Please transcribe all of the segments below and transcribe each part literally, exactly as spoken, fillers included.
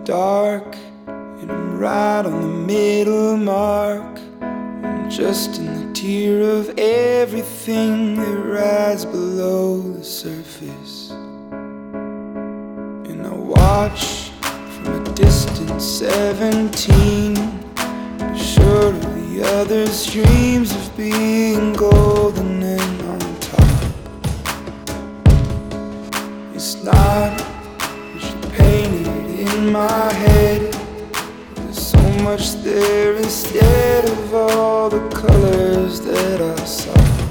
dark, and I'm right on the middle mark. I'm just in the tier of everything that rides below the surface. And I watch from a distant seventeen, sure of the others' dreams of being golden and on top. It's not what you painted in my head. There's so much there instead of all the colors that I saw.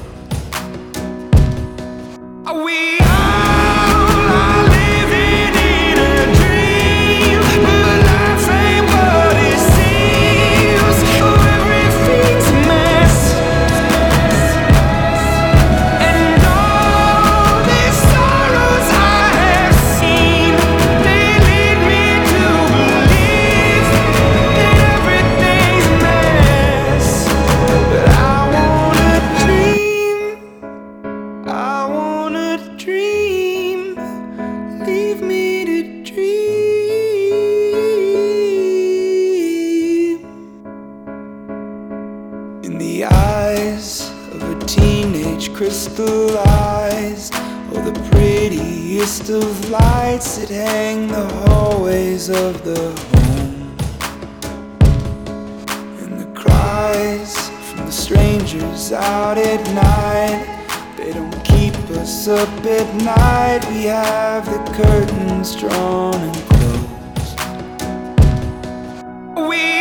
Are we all are living in a dream? But life ain't what it seems. Oh, everything's a mess. And all these sorrows I have seen, they lead me to believe that everything's a mess. But I wanna dream, I wanna dream, leave me to dream. In the eyes of a teenage crystallized, oh, the prettiest of lights that hang the hallways of the home. And the cries from the strangers out at night, they don't keep us up at night. We have the curtains drawn and closed. We